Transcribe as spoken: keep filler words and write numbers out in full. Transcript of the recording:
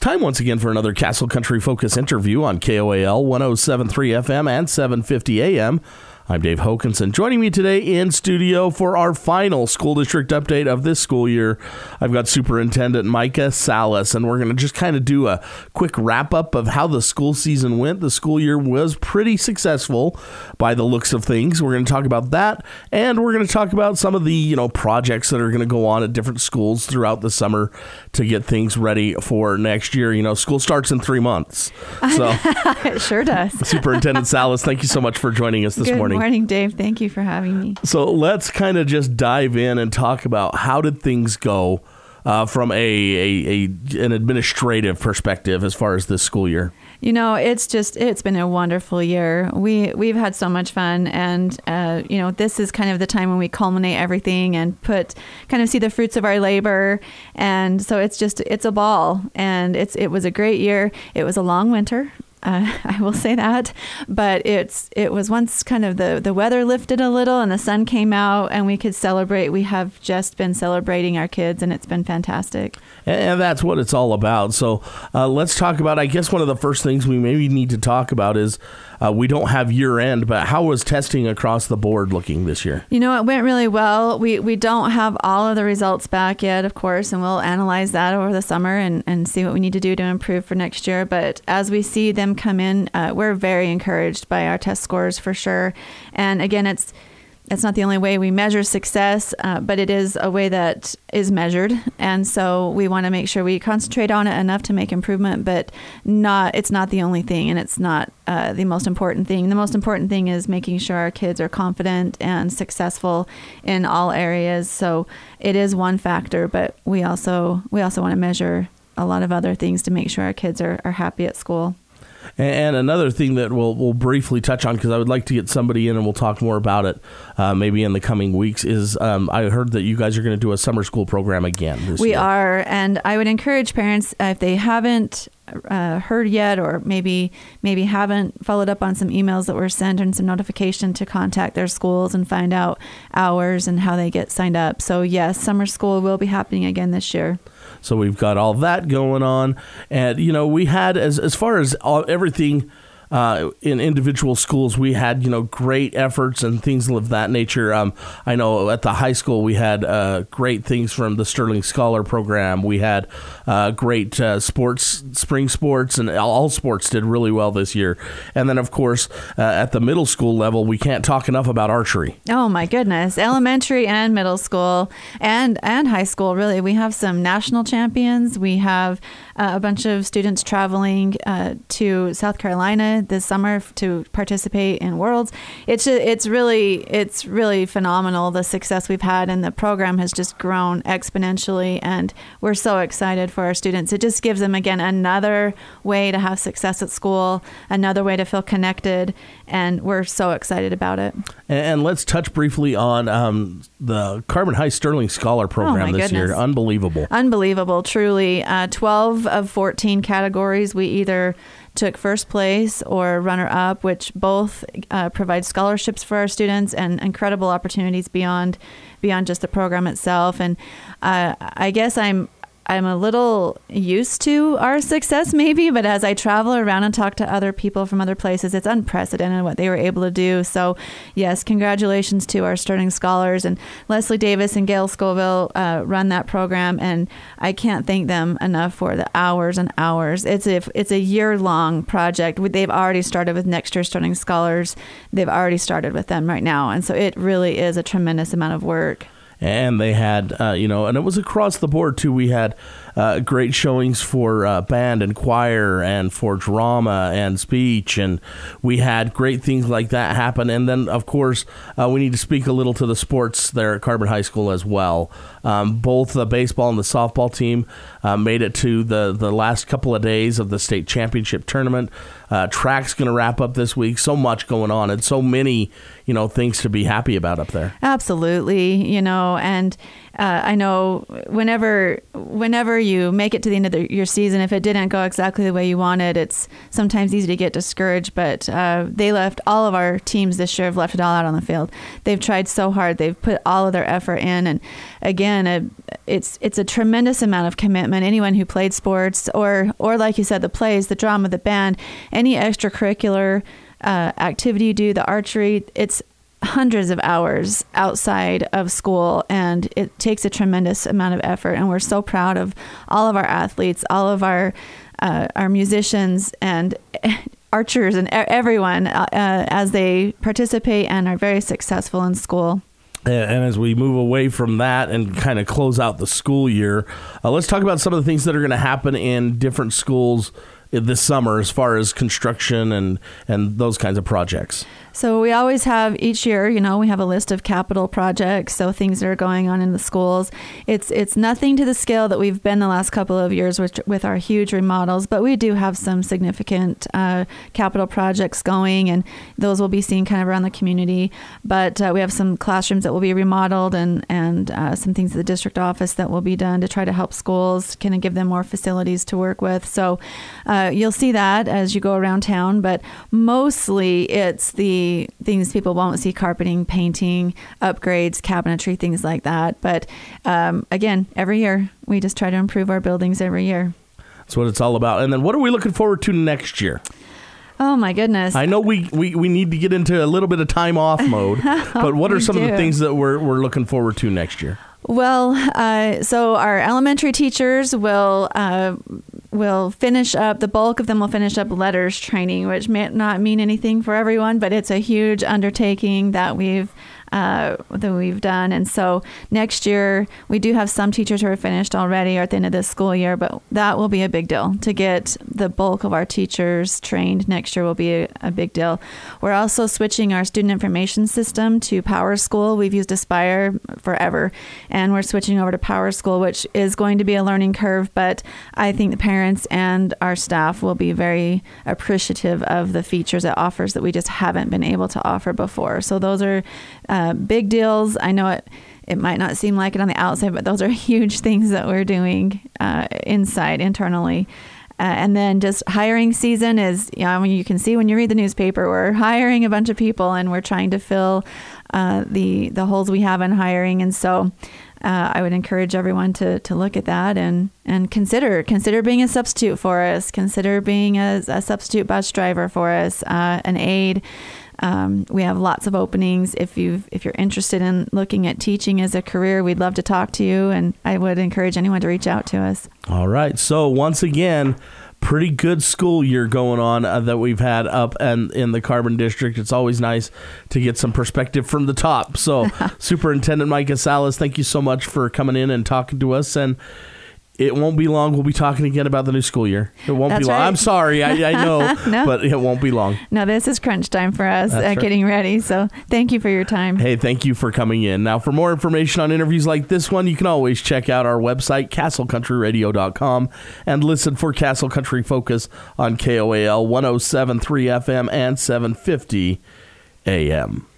Time once again for another Castle Country Focus interview on K O A L one oh seven point three F M and seven fifty A M. I'm Dave Hokinson. Joining me today in studio for our final school district update of this school year, I've got Superintendent Micah Salas, and we're going to just kind of do a quick wrap-up of how the school season went. The school year was pretty successful by the looks of things. We're going to talk about that, and we're going to talk about some of the, you know, projects that are going to go on at different schools throughout the summer to get things ready for next year. You know, school starts in three months. So it sure does. Superintendent Salas, thank you so much for joining us this Good morning. Good morning, Dave. Thank you for having me. So let's kind of just dive in and talk about how did things go uh, from a, a, a an administrative perspective as far as this school year. You know, it's just, it's been a wonderful year. We, we've had so much fun. And, uh, you know, this is kind of the time when we culminate everything and put, kind of see the fruits of our labor. And so it's just, it's a ball. And it's it was a great year. It was a long winter. Uh, I will say that, but it's it was once kind of the, the weather lifted a little and the sun came out and we could celebrate. We have just been celebrating our kids, and it's been fantastic. And that's what it's all about. So uh, let's talk about, I guess one of the first things we maybe need to talk about is uh, we don't have year end, but how was testing across the board looking this year? You know, it went really well. We we don't have all of the results back yet, of course, and we'll analyze that over the summer and, and see what we need to do to improve for next year. But as we see them come in, uh, we're very encouraged by our test scores for sure. And again, it's it's not the only way we measure success, uh, but it is a way that is measured. And so we want to make sure we concentrate on it enough to make improvement, but not it's not the only thing, and it's not uh, the most important thing. The most important thing is making sure our kids are confident and successful in all areas. So it is one factor, but we also we also want to measure a lot of other things to make sure our kids are, are happy at school. And another thing that we'll, we'll briefly touch on, because I would like to get somebody in and we'll talk more about it uh, maybe in the coming weeks, is um, I heard that you guys are going to do a summer school program again this we year. are, and I would encourage parents, uh, if they haven't uh, heard yet, or maybe maybe haven't followed up on some emails that were sent and some notification, to contact their schools and find out hours and how they get signed up. So yes, summer school will be happening again this year. So we've got all that going on. And, you know, we had, as as far as all, everything uh, in individual schools, we had, you know, great efforts and things of that nature. Um, I know at the high school we had uh, great things from the Sterling Scholar Program. We had uh, great uh, sports, spring sports, and all sports did really well this year. And then, of course, uh, at the middle school level, we can't talk enough about archery. Oh, my goodness. Elementary and middle school and, and high school, really. We have some national champions. We have uh, a bunch of students traveling uh, to South Carolina this summer to participate in Worlds. It's it's really it's really phenomenal, the success we've had, and the program has just grown exponentially, and we're so excited for our students. It just gives them, again, another way to have success at school, another way to feel connected, and we're so excited about it. And let's touch briefly on um, the Carbon High Sterling Scholar Program oh this goodness. year. Unbelievable. Unbelievable, truly. Uh, twelve of fourteen categories, we either took first place or runner-up, which both uh, provide scholarships for our students and incredible opportunities beyond beyond just the program itself. And uh, I guess I'm I'm a little used to our success maybe, but as I travel around and talk to other people from other places, it's unprecedented what they were able to do. So yes, congratulations to our Sterling Scholars, and Leslie Davis and Gail Scoville uh, run that program, and I can't thank them enough for the hours and hours. It's a, it's a year-long project. They've already started with next year's Sterling Scholars. They've already started with them right now, and so it really is a tremendous amount of work. And they had, uh, you know, and it was across the board, too. We had uh, great showings for uh, band and choir and for drama and speech. And we had great things like that happen. And then, of course, uh, we need to speak a little to the sports there at Carbon High School as well. Um, both the baseball and the softball team uh, made it to the, the last couple of days of the state championship tournament. Uh, track's going to wrap up this week. So much going on and so many, you know, things to be happy about up there. Absolutely. You know, and uh, I know whenever whenever you make it to the end of the, your season, if it didn't go exactly the way you wanted, it's sometimes easy to get discouraged. But uh, they left all of our teams this year have left it all out on the field. They've tried so hard. They've put all of their effort in, and again, a, it's it's a tremendous amount of commitment. Anyone who played sports, or or like you said, the plays, the drama, the band, any extracurricular uh, activity you do, the archery, it's hundreds of hours outside of school, and it takes a tremendous amount of effort. And we're so proud of all of our athletes, all of our uh, our musicians and archers and everyone uh, as they participate and are very successful in school. And as we move away from that and kind of close out the school year, uh, let's talk about some of the things that are going to happen in different schools this summer as far as construction and, and those kinds of projects. So we always have each year, you know, we have a list of capital projects, so things that are going on in the schools. It's it's nothing to the scale that we've been the last couple of years with, with our huge remodels, but we do have some significant uh, capital projects going, and those will be seen kind of around the community. But uh, we have some classrooms that will be remodeled, and, and uh, some things at the district office that will be done to try to help schools, kind of give them more facilities to work with. So uh, you'll see that as you go around town, but mostly it's the things people won't see: carpeting, painting, upgrades, cabinetry, things like that. But um, again, every year we just try to improve our buildings every year. That's what it's all about. And then what are we looking forward to next year? Oh my goodness. I know we, we, we need to get into a little bit of time off mode, but what are some do. of the things that we're we're looking forward to next year? Well, uh, so our elementary teachers will uh, will finish up, the bulk of them will finish up letters training, which may not mean anything for everyone, but it's a huge undertaking that we've uh, that we've done. And so next year, we do have some teachers who are finished already or at the end of this school year, but that will be a big deal. To get the bulk of our teachers trained next year will be a, a big deal. We're also switching our student information system to Power School. We've used Aspire forever, and we're switching over to Power School, which is going to be a learning curve, but I think the parents and our staff will be very appreciative of the features it offers that we just haven't been able to offer before. So those are uh, big deals. I know it it might not seem like it on the outside, but those are huge things that we're doing uh, inside, internally. Uh, and then just hiring season is, you know, I mean, you can see when you read the newspaper, we're hiring a bunch of people, and we're trying to fill uh, the the holes we have in hiring. And so uh, I would encourage everyone to to look at that and, and consider consider being a substitute for us, consider being a, a substitute bus driver for us, uh, an aide. Um, we have lots of openings. If you if you're interested in looking at teaching as a career, we'd love to talk to you, and I would encourage anyone to reach out to us. All right. So once again, pretty good school year going on uh, that we've had up and in the Carbon District. It's always nice to get some perspective from the top. So Superintendent Micah Salas, thank you so much for coming in and talking to us. And it won't be long. We'll be talking again about the new school year. It won't That's be long. right. I'm sorry. I, I know, no. but it won't be long. No, this is crunch time for us uh, right. getting ready. So thank you for your time. Hey, thank you for coming in. Now, for more information on interviews like this one, you can always check out our website, castle country radio dot com, and listen for Castle Country Focus on K O A L one oh seven point three F M and seven fifty A M.